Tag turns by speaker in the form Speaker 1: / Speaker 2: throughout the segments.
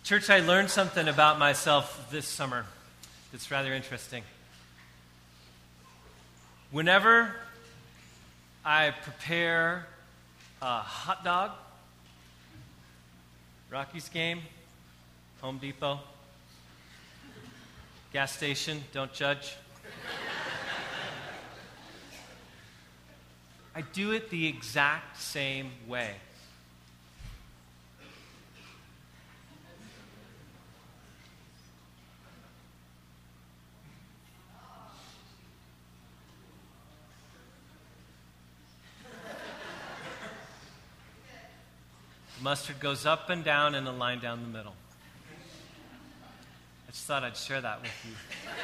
Speaker 1: Church, I learned something about myself this summer that's rather interesting. Whenever I prepare a hot dog, Rockies game, Home Depot, gas station, don't judge. I do it the exact same way. Mustard goes up and down in a line down the middle. I just thought I'd share that with you.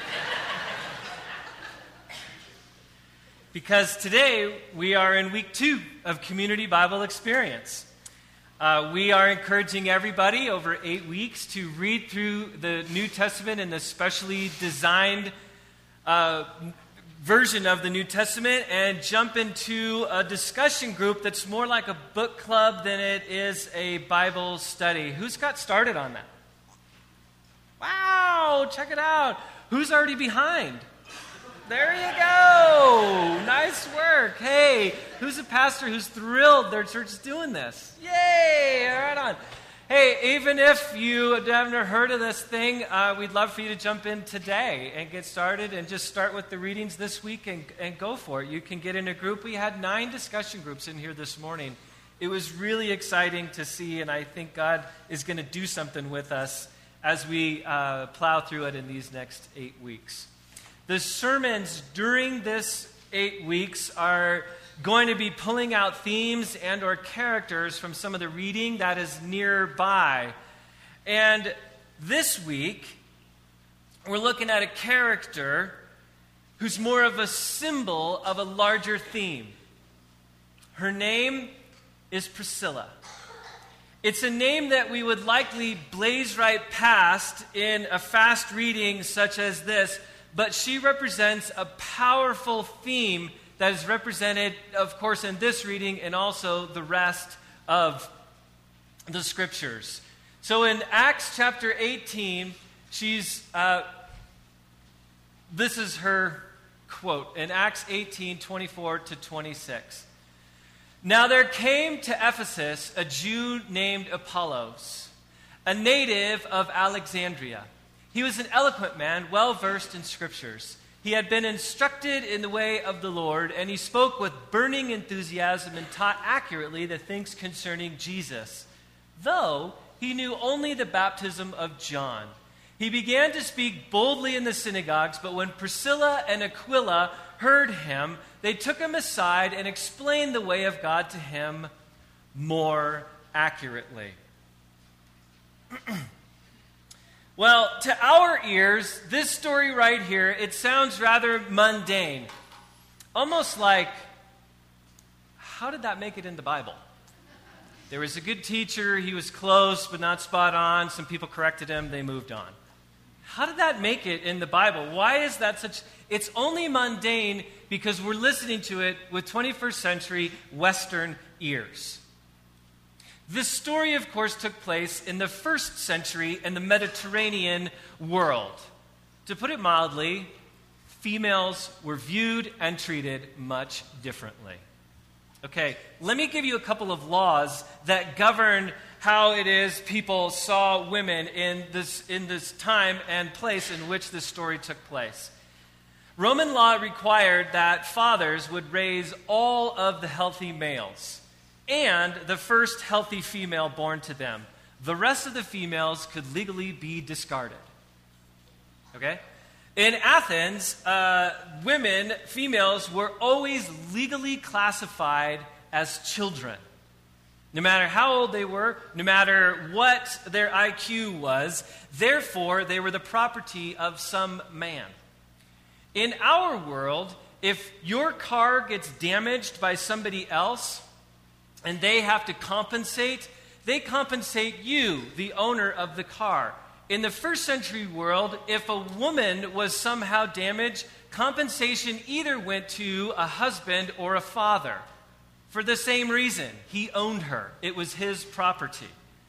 Speaker 1: Because today we are in week 2 of Community Bible Experience. We are encouraging everybody over 8 weeks to read through the New Testament in the specially designed version of the New Testament and jump into a discussion group that's more like a book club than it is a Bible study. Who's got started on that? Wow, check it out. Who's already behind? There you go. Nice work. Hey, who's a pastor who's thrilled their church is doing this? Yay, right on. Hey, even if you haven't heard of this thing, we'd love for you to jump in today and get started and just start with the readings this week and go for it. You can get in a group. We had 9 discussion groups in here this morning. It was really exciting to see, and I think God is going to do something with us as we plow through it in these next 8 weeks. The sermons during this 8 weeks are going to be pulling out themes and or characters from some of the reading that is nearby. And this week, we're looking at a character who's more of a symbol of a larger theme. Her name is Priscilla. It's a name that we would likely blaze right past in a fast reading such as this, but she represents a powerful theme that is represented, of course, in this reading and also the rest of the scriptures. So in Acts chapter 18, this is her quote, in Acts 18, 24 to 26. Now there came to Ephesus a Jew named Apollos, a native of Alexandria. He was an eloquent man, well versed in scriptures. He had been instructed in the way of the Lord, and he spoke with burning enthusiasm and taught accurately the things concerning Jesus, though he knew only the baptism of John. He began to speak boldly in the synagogues, but when Priscilla and Aquila heard him, they took him aside and explained the way of God to him more accurately. Well, to our ears, this story right here, it sounds rather mundane. Almost like, how did that make it in the Bible? There was a good teacher, he was close but not spot on. Some people corrected him, they moved on. How did that make it in the Bible? Why is that such... It's only mundane because we're listening to it with 21st century Western ears. This story, of course, took place in the 1st century in the Mediterranean world. To put it mildly, females were viewed and treated much differently. Okay, let me give you a couple of laws that govern how it is people saw women in this time and place in which this story took place. Roman law required that fathers would raise all of the healthy males and the first healthy female born to them. The rest of the females could legally be discarded. Okay? In Athens, females were always legally classified as children. No matter how old they were, no matter what their IQ was, therefore they were the property of some man. In our world, if your car gets damaged by somebody else, and they have to compensate, they compensate you, the owner of the car. In the 1st century world, if a woman was somehow damaged, compensation either went to a husband or a father. For the same reason, he owned her. It was his property.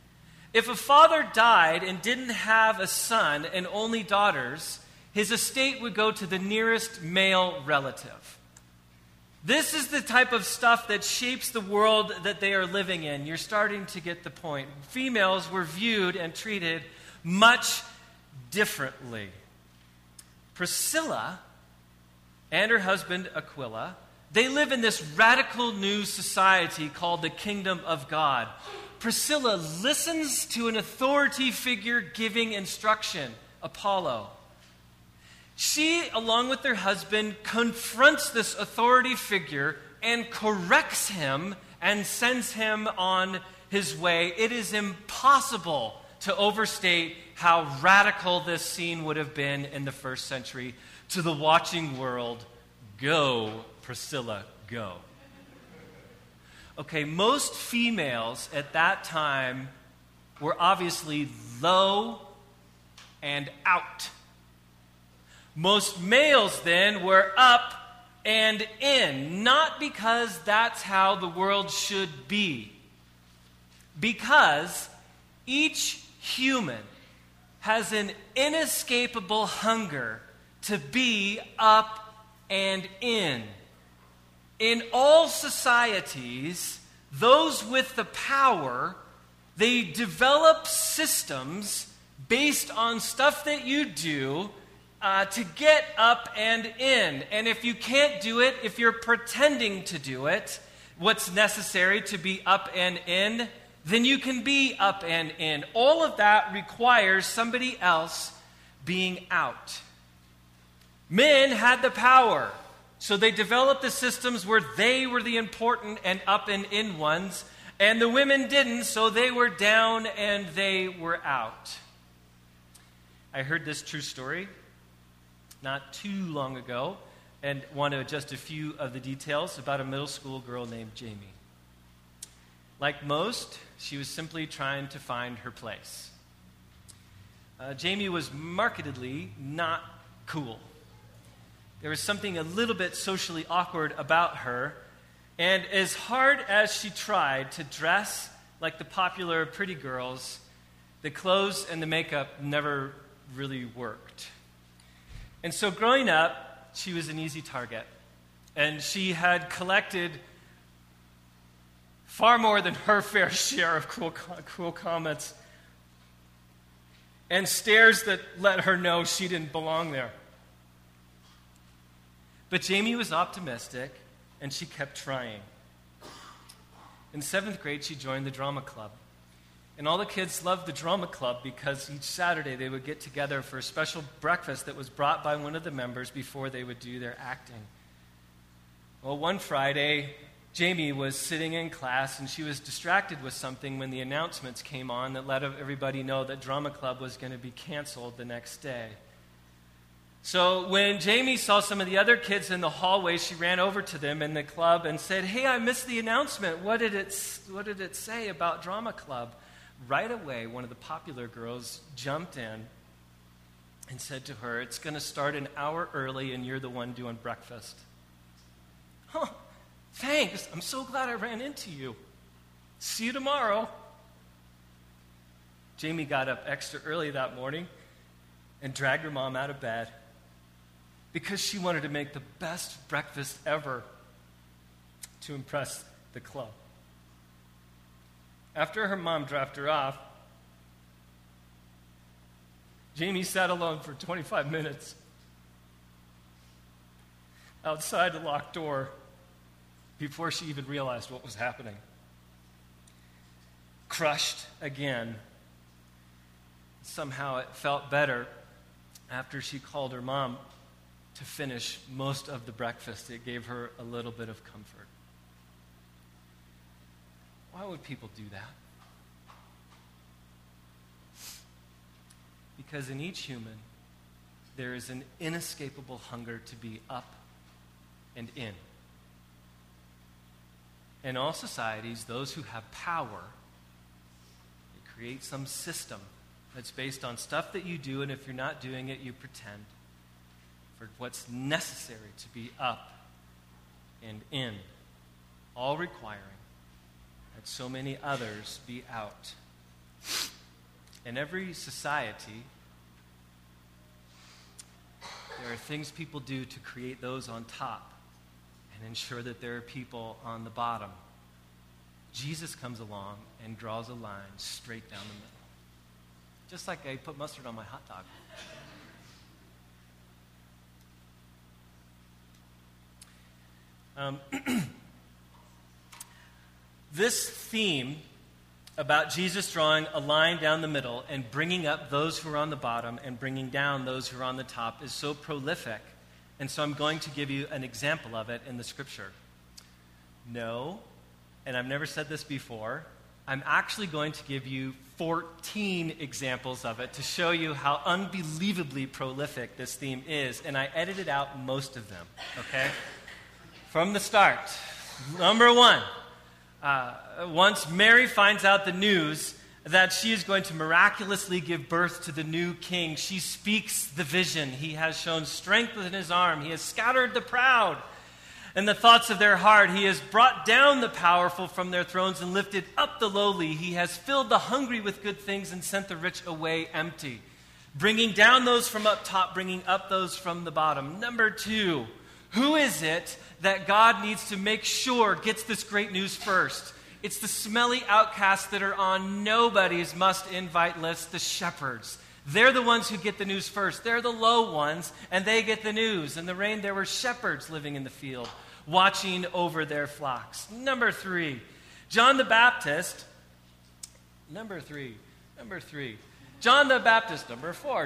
Speaker 1: If a father died and didn't have a son and only daughters, his estate would go to the nearest male relative. This is the type of stuff that shapes the world that they are living in. You're starting to get the point. Females were viewed and treated much differently. Priscilla and her husband Aquila, they live in this radical new society called the Kingdom of God. Priscilla listens to an authority figure giving instruction, Apollo. She, along with her husband, confronts this authority figure and corrects him and sends him on his way. It is impossible to overstate how radical this scene would have been in the first century. To the watching world, go, Priscilla, go. Okay, most females at that time were obviously low and out. Most males then were up and in, not because that's how the world should be, because each human has an inescapable hunger to be up and in. In all societies, those with the power, they develop systems based on stuff that you do to get up and in. And if you can't do it, if you're pretending to do it, what's necessary to be up and in, then you can be up and in. All of that requires somebody else being out. Men had the power, so they developed the systems where they were the important and up and in ones, and the women didn't, so they were down and they were out. I heard this true story not too long ago, and want to adjust a few of the details about a middle school girl named Jamie. Like most, she was simply trying to find her place. Jamie was markedly not cool. There was something a little bit socially awkward about her, and as hard as she tried to dress like the popular pretty girls, the clothes and the makeup never really worked. And so growing up, she was an easy target. And she had collected far more than her fair share of cool comments and stares that let her know she didn't belong there. But Jamie was optimistic, and she kept trying. In 7th grade, she joined the drama club. And all the kids loved the drama club because each Saturday they would get together for a special breakfast that was brought by one of the members before they would do their acting. Well, one Friday, Jamie was sitting in class and she was distracted with something when the announcements came on that let everybody know that drama club was going to be canceled the next day. So when Jamie saw some of the other kids in the hallway, she ran over to them in the club and said, "Hey, I missed the announcement. What did it say about drama club?" Right away, one of the popular girls jumped in and said to her, "It's going to start an hour early and you're the one doing breakfast." "Huh, thanks. I'm so glad I ran into you. See you tomorrow." Jamie got up extra early that morning and dragged her mom out of bed because she wanted to make the best breakfast ever to impress the club. After her mom dropped her off, Jamie sat alone for 25 minutes outside the locked door before she even realized what was happening. Crushed again. Somehow it felt better after she called her mom to finish most of the breakfast. It gave her a little bit of comfort. Why would people do that? Because in each human, there is an inescapable hunger to be up and in. In all societies, those who have power, they create some system that's based on stuff that you do, and if you're not doing it, you pretend, for what's necessary to be up and in, all requiring that so many others be out. In every society, there are things people do to create those on top and ensure that there are people on the bottom. Jesus comes along and draws a line straight down the middle. Just like I put mustard on my hot dog. This theme about Jesus drawing a line down the middle and bringing up those who are on the bottom and bringing down those who are on the top is so prolific. And so I'm going to give you an example of it in the scripture. No, and I've never said this before, I'm actually going to give you 14 examples of it to show you how unbelievably prolific this theme is. And I edited out most of them, okay? From the start. Number one. Once Mary finds out the news that she is going to miraculously give birth to the new king, she speaks the vision. He has shown strength within his arm. He has scattered the proud and the thoughts of their heart. He has brought down the powerful from their thrones and lifted up the lowly. He has filled the hungry with good things and sent the rich away empty. Bringing down those from up top, bringing up those from the bottom. Number two, who is it that God needs to make sure gets this great news first? It's the smelly outcasts that are on nobody's must-invite list, the shepherds. They're the ones who get the news first. They're the low ones, and they get the news. In the rain, there were shepherds living in the field, watching over their flocks. Number three, John the Baptist. Number three. John the Baptist. Number four,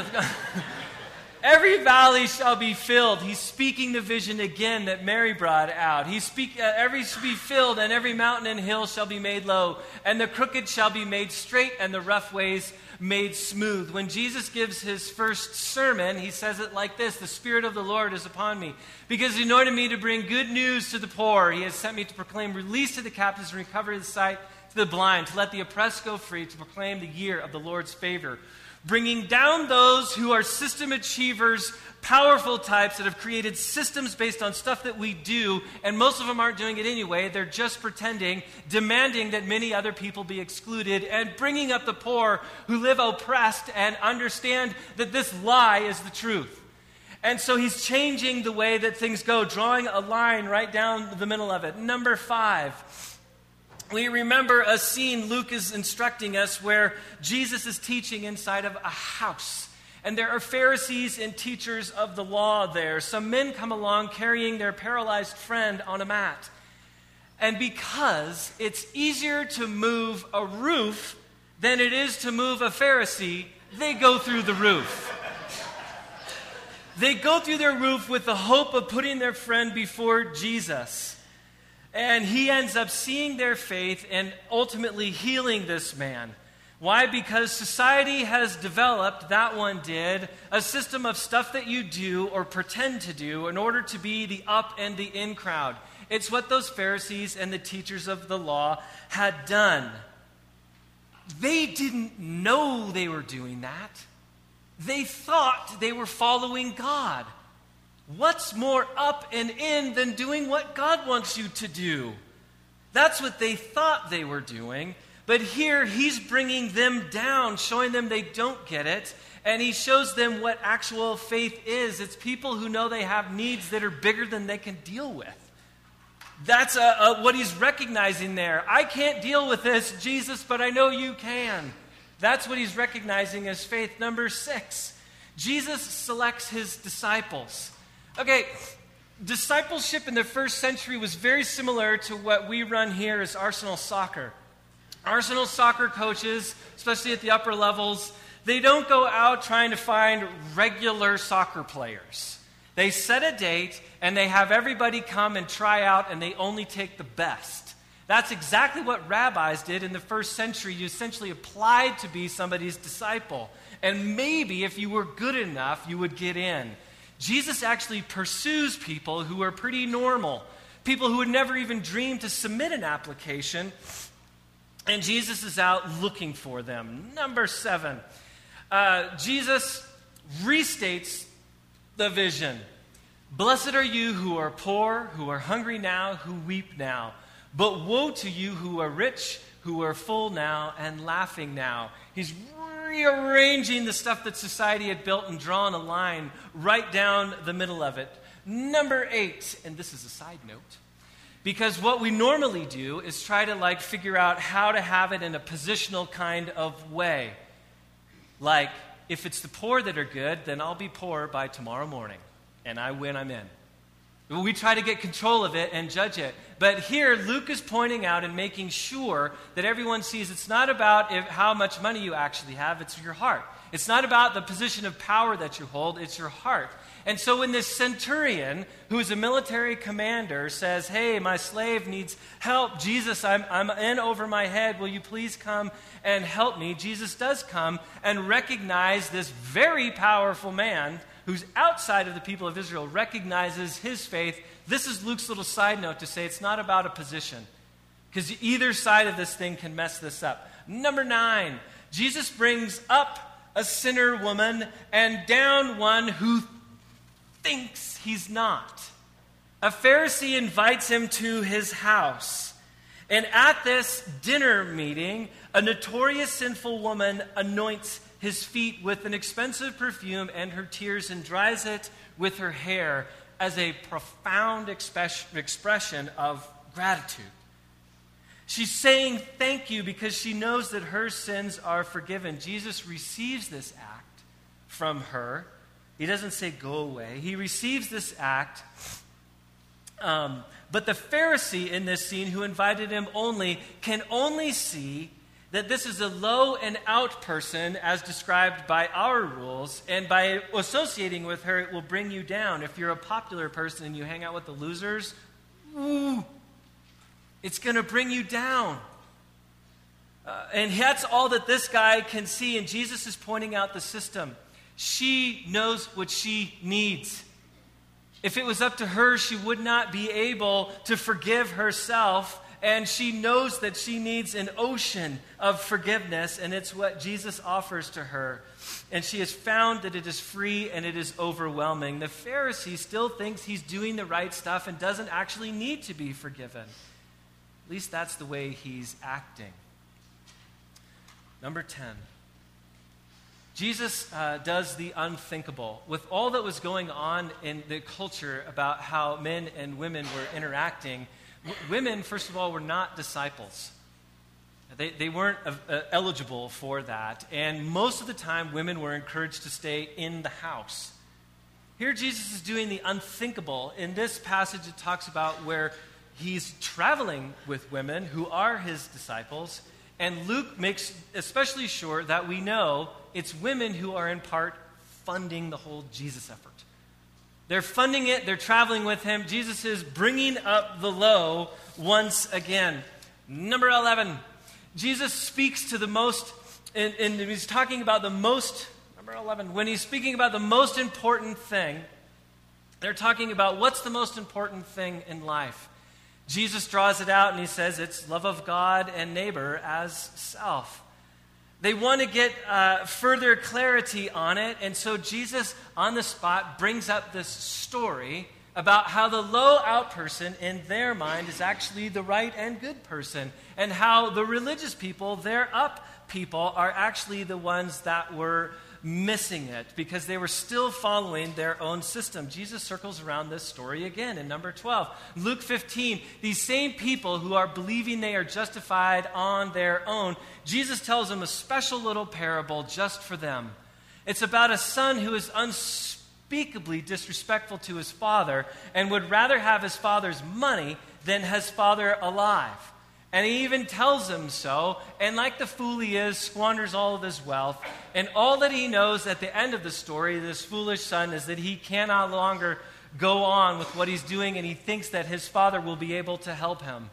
Speaker 1: Every valley shall be filled. He's speaking the vision again that Mary brought out. Every shall be filled, and every mountain and hill shall be made low, and the crooked shall be made straight, and the rough ways made smooth. When Jesus gives his first sermon, he says it like this: the Spirit of the Lord is upon me, because he anointed me to bring good news to the poor. He has sent me to proclaim release to the captives and recovery of the sight to the blind, to let the oppressed go free, to proclaim the year of the Lord's favor. Bringing down those who are system achievers, powerful types that have created systems based on stuff that we do, and most of them aren't doing it anyway. They're just pretending, demanding that many other people be excluded, and bringing up the poor who live oppressed and understand that this lie is the truth. And so he's changing the way that things go, drawing a line right down the middle of it. Number five. We remember a scene Luke is instructing us where Jesus is teaching inside of a house. And there are Pharisees and teachers of the law there. Some men come along carrying their paralyzed friend on a mat. And because it's easier to move a roof than it is to move a Pharisee, they go through the roof. They go through their roof with the hope of putting their friend before Jesus. And he ends up seeing their faith and ultimately healing this man. Why? Because society has developed, that one did, a system of stuff that you do or pretend to do in order to be the up and the in crowd. It's what those Pharisees and the teachers of the law had done. They didn't know they were doing that. They thought they were following God. What's more up and in than doing what God wants you to do? That's what they thought they were doing. But here, he's bringing them down, showing them they don't get it. And he shows them what actual faith is. It's people who know they have needs that are bigger than they can deal with. That's what he's recognizing there. I can't deal with this, Jesus, but I know you can. That's what he's recognizing as faith. Number 6, Jesus selects his disciples. Okay, discipleship in the first century was very similar to what we run here as Arsenal Soccer. Arsenal soccer coaches, especially at the upper levels, they don't go out trying to find regular soccer players. They set a date and they have everybody come and try out, and they only take the best. That's exactly what rabbis did in the first century. You essentially applied to be somebody's disciple. And maybe if you were good enough, you would get in. Jesus actually pursues people who are pretty normal, people who would never even dream to submit an application, and Jesus is out looking for them. Number 7, Jesus restates the vision. Blessed are you who are poor, who are hungry now, who weep now. But woe to you who are rich, who are full now and laughing now. He's rearranging the stuff that society had built and drawn a line right down the middle of it. Number 8, and this is a side note, because what we normally do is try to figure out how to have it in a positional kind of way. Like, if it's the poor that are good, then I'll be poor by tomorrow morning, and I win, I'm in. We try to get control of it and judge it. But here, Luke is pointing out and making sure that everyone sees it's not about how much money you actually have, it's your heart. It's not about the position of power that you hold, it's your heart. And so when this centurion, who is a military commander, says, hey, my slave needs help. Jesus, I'm in over my head. Will you please come and help me? Jesus does come and recognize this very powerful man who's outside of the people of Israel, recognizes his faith. This is Luke's little side note to say it's not about a position, because either side of this thing can mess this up. Number 9, Jesus brings up a sinner woman and down one who thinks he's not. A Pharisee invites him to his house. And at this dinner meeting, a notorious sinful woman anoints his feet with an expensive perfume and her tears and dries it with her hair as a profound expression of gratitude. She's saying thank you because she knows that her sins are forgiven. Jesus receives this act from her. He doesn't say go away. He receives this act. But the Pharisee in this scene who invited him can only see that this is a low and out person as described by our rules, and by associating with her, it will bring you down. If you're a popular person and you hang out with the losers, it's going to bring you down. And that's all that this guy can see, and Jesus is pointing out the system. She knows what she needs. If it was up to her, she would not be able to forgive herself. And she knows that she needs an ocean of forgiveness, and it's what Jesus offers to her. And she has found that it is free and it is overwhelming. The Pharisee still thinks he's doing the right stuff and doesn't actually need to be forgiven. At least that's the way he's acting. Number 10. Jesus does the unthinkable. With all that was going on in the culture about how men and women were interacting, women, first of all, were not disciples. They weren't eligible for that. And most of the time, women were encouraged to stay in the house. Here, Jesus is doing the unthinkable. In this passage, it talks about where he's traveling with women who are his disciples. And Luke makes especially sure that we know it's women who are in part funding the whole Jesus effort. They're funding it. They're traveling with him. Jesus is bringing up the low once again. Number 11. Jesus speaks to the most, and he's talking about the most, number 11, when he's speaking about the most important thing, they're talking about what's the most important thing in life. Jesus draws it out and he says it's love of God and neighbor as self. They want to get further clarity on it, and so Jesus, on the spot, brings up this story about how the low out person in their mind is actually the right and good person, and how the religious people, their up people, are actually the ones that were missing it because they were still following their own system. Jesus circles around this story again in number 12. Luke 15, these same people who are believing they are justified on their own, Jesus tells them a special little parable just for them. It's about a son who is unspeakably disrespectful to his father and would rather have his father's money than his father alive. And he even tells him so, and like the fool he is, squanders all of his wealth. And all that he knows at the end of the story, this foolish son, is that he cannot longer go on with what he's doing, and he thinks that his father will be able to help him.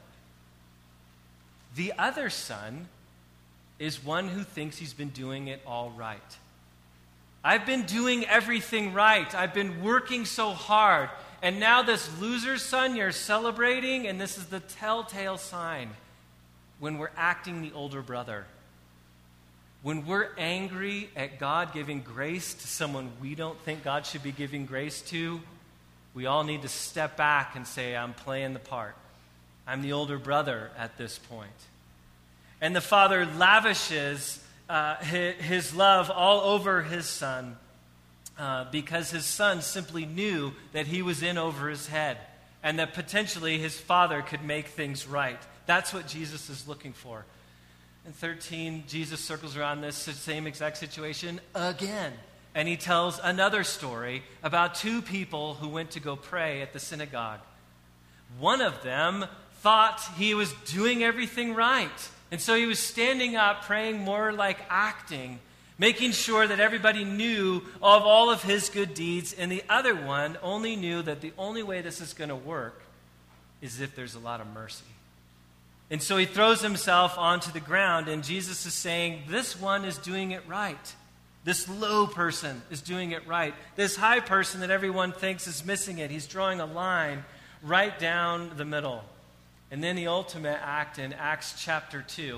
Speaker 1: The other son is one who thinks he's been doing it all right. I've been doing everything right. I've been working so hard. And now this loser son you're celebrating, and this is the telltale sign when we're acting the older brother. When we're angry at God giving grace to someone we don't think God should be giving grace to, we all need to step back and say, I'm playing the part. I'm the older brother at this point. And the father lavishes his love all over his son because his son simply knew that he was in over his head and that potentially his father could make things right. That's what Jesus is looking for. In 13, Jesus circles around this same exact situation again. And he tells another story about two people who went to go pray at the synagogue. One of them thought he was doing everything right. And so he was standing up, praying more like acting, making sure that everybody knew of all of his good deeds. And the other one only knew that the only way this is going to work is if there's a lot of mercy. And so he throws himself onto the ground, and Jesus is saying, this one is doing it right. This low person is doing it right. This high person that everyone thinks is missing it, he's drawing a line right down the middle. And then the ultimate act in Acts chapter 2,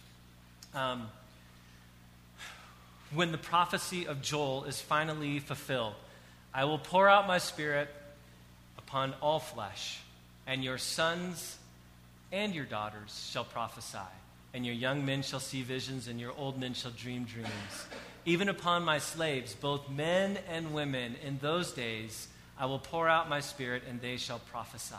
Speaker 1: when the prophecy of Joel is finally fulfilled. I will pour out my spirit upon all flesh, and your sons and your daughters shall prophesy, and your young men shall see visions, and your old men shall dream dreams. Even upon my slaves, both men and women, in those days I will pour out my spirit, and they shall prophesy.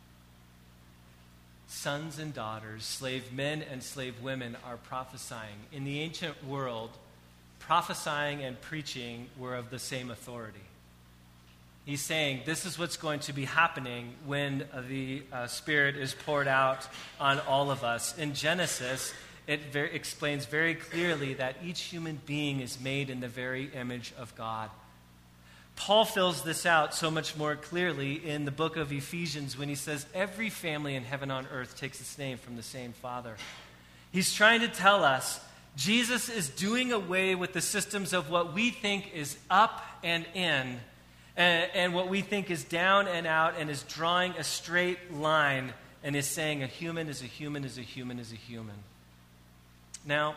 Speaker 1: Sons and daughters, slave men and slave women are prophesying. In the ancient world, prophesying and preaching were of the same authority. He's saying this is what's going to be happening when the Spirit is poured out on all of us. In Genesis, it explains very clearly that each human being is made in the very image of God. Paul fills this out so much more clearly in the book of Ephesians when he says every family in heaven on earth takes its name from the same Father. He's trying to tell us Jesus is doing away with the systems of what we think is up and in, and what we think is down and out, and is drawing a straight line and is saying a human is a human is a human is a human. Now,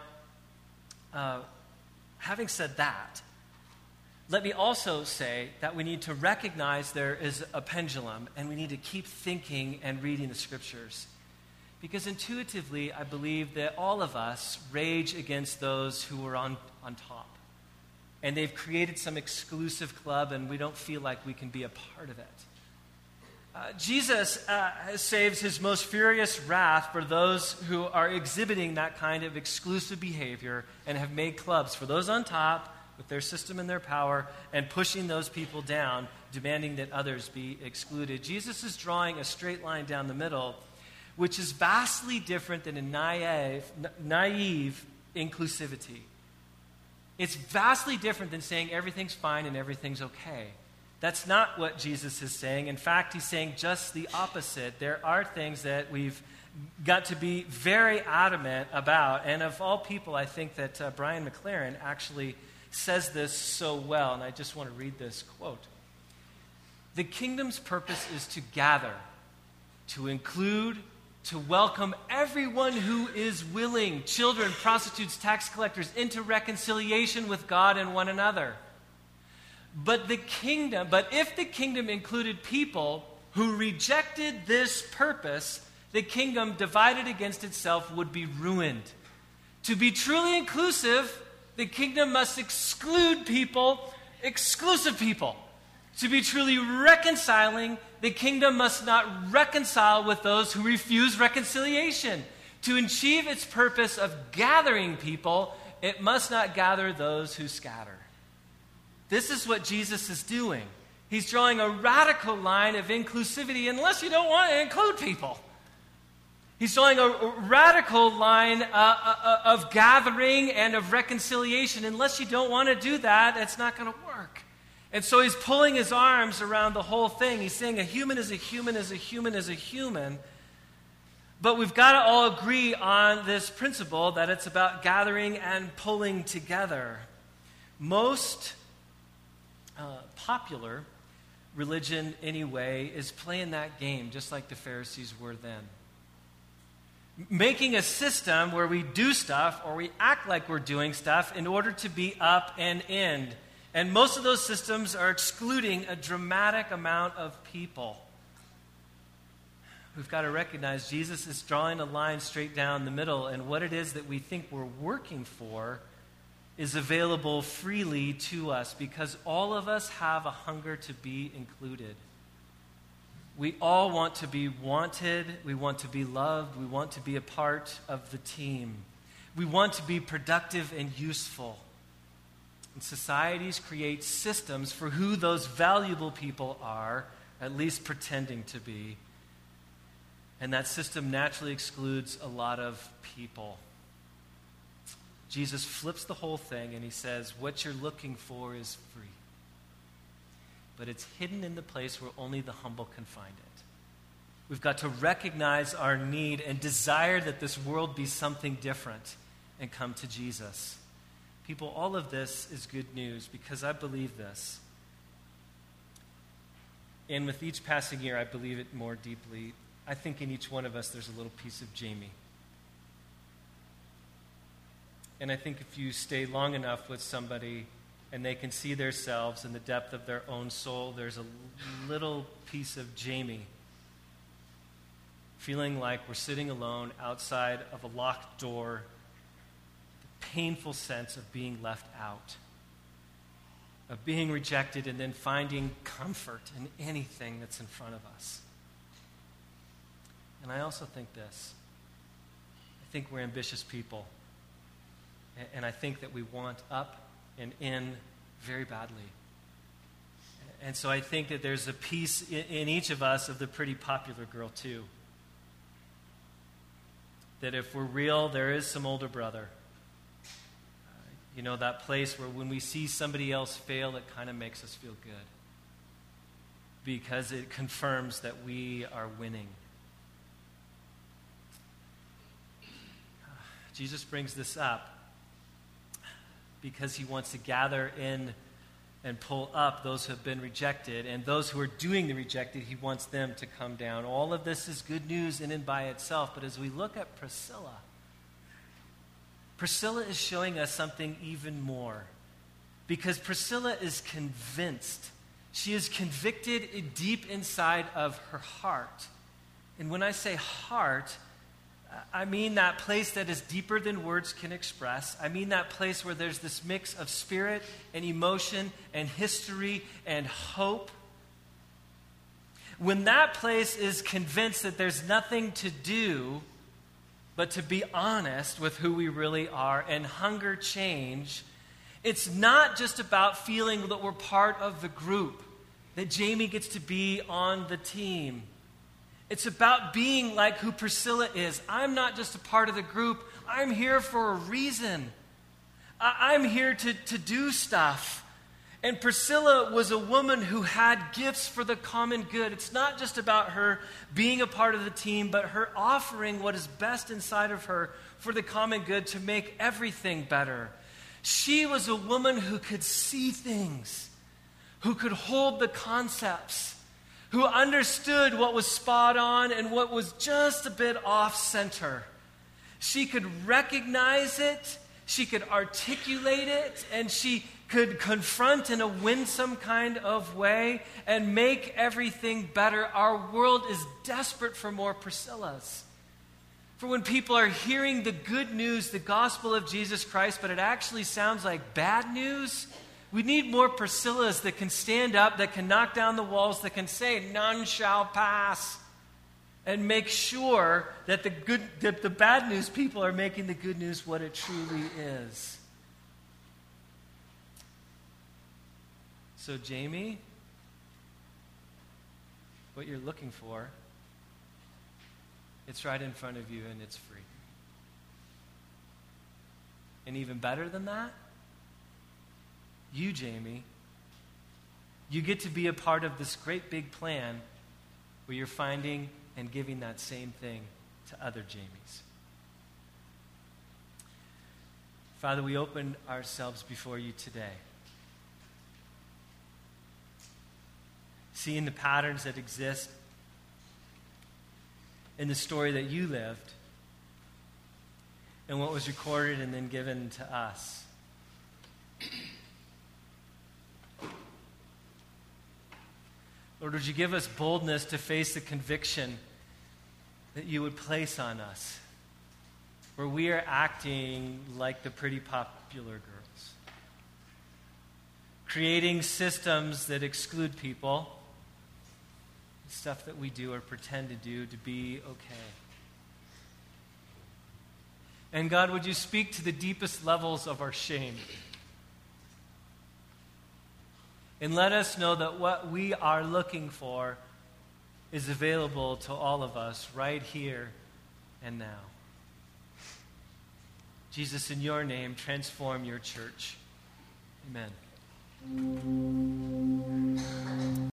Speaker 1: having said that, let me also say that we need to recognize there is a pendulum, and we need to keep thinking and reading the scriptures. Because intuitively, I believe that all of us rage against those who are on top. And they've created some exclusive club, and we don't feel like we can be a part of it. Jesus saves his most furious wrath for those who are exhibiting that kind of exclusive behavior and have made clubs for those on top with their system and their power and pushing those people down, demanding that others be excluded. Jesus is drawing a straight line down the middle, which is vastly different than a naive inclusivity. It's vastly different than saying everything's fine and everything's okay. That's not what Jesus is saying. In fact, he's saying just the opposite. There are things that we've got to be very adamant about. And of all people, I think that Brian McLaren actually says this so well. And I just want to read this quote. The kingdom's purpose is to gather, to include, to welcome everyone who is willing, children, prostitutes, tax collectors, into reconciliation with God and one another. But if the kingdom included people who rejected this purpose, the kingdom divided against itself would be ruined. To be truly inclusive, the kingdom must exclude people, exclusive people. To be truly reconciling, the kingdom must not reconcile with those who refuse reconciliation. To achieve its purpose of gathering people, it must not gather those who scatter. This is what Jesus is doing. He's drawing a radical line of inclusivity unless you don't want to include people. He's drawing a radical line of gathering and of reconciliation. Unless you don't want to do that, it's not going to work. And so he's pulling his arms around the whole thing. He's saying a human is a human is a human is a human. But we've got to all agree on this principle that it's about gathering and pulling together. Most popular religion, anyway, is playing that game just like the Pharisees were then. Making a system where we do stuff or we act like we're doing stuff in order to be up and in. And most of those systems are excluding a dramatic amount of people. We've got to recognize Jesus is drawing a line straight down the middle, and what it is that we think we're working for is available freely to us because all of us have a hunger to be included. We all want to be wanted. We want to be loved. We want to be a part of the team. We want to be productive and useful. And societies create systems for who those valuable people are, at least pretending to be. And that system naturally excludes a lot of people. Jesus flips the whole thing and he says, what you're looking for is free. But it's hidden in the place where only the humble can find it. We've got to recognize our need and desire that this world be something different and come to Jesus. People, all of this is good news because I believe this. And with each passing year, I believe it more deeply. I think in each one of us, there's a little piece of Jamie. And I think if you stay long enough with somebody and they can see themselves in the depth of their own soul, there's a little piece of Jamie feeling like we're sitting alone outside of a locked door, the painful sense of being left out, of being rejected and then finding comfort in anything that's in front of us. And I also think this. I think we're ambitious people. And I think that we want up and in very badly. And so I think that there's a piece in each of us of the pretty popular girl too. That if we're real, there is some older brother. That place where when we see somebody else fail, it kind of makes us feel good. Because it confirms that we are winning. Jesus brings this up because he wants to gather in and pull up those who have been rejected, and those who are doing the rejected, he wants them to come down. All of this is good news in and by itself, but as we look at Priscilla is showing us something even more, because Priscilla is convinced. She is convicted deep inside of her heart. And when I say heart, I mean that place that is deeper than words can express. I mean that place where there's this mix of spirit and emotion and history and hope. When that place is convinced that there's nothing to do but to be honest with who we really are and hunger change, it's not just about feeling that we're part of the group, that Jamie gets to be on the team. It's about being like who Priscilla is. I'm not just a part of the group. I'm here for a reason. I'm here to do stuff. And Priscilla was a woman who had gifts for the common good. It's not just about her being a part of the team, but her offering what is best inside of her for the common good to make everything better. She was a woman who could see things, who could hold the concepts, who understood what was spot on and what was just a bit off center. She could recognize it, she could articulate it, and she could confront in a winsome kind of way and make everything better. Our world is desperate for more Priscillas. For when people are hearing the good news, the gospel of Jesus Christ, but it actually sounds like bad news, we need more Priscillas that can stand up, that can knock down the walls, that can say, none shall pass, and make sure that the bad news people are making the good news what it truly is. So, Jamie, what you're looking for, it's right in front of you and it's free. And even better than that, you, Jamie, you get to be a part of this great big plan where you're finding and giving that same thing to other Jamies. Father, we open ourselves before you today, seeing the patterns that exist in the story that you lived and what was recorded and then given to us. Lord, would you give us boldness to face the conviction that you would place on us, where we are acting like the pretty popular girls. Creating systems that exclude people, stuff that we do or pretend to do to be okay. And God, would you speak to the deepest levels of our shame? And let us know that what we are looking for is available to all of us right here and now. Jesus, in your name, transform your church. Amen.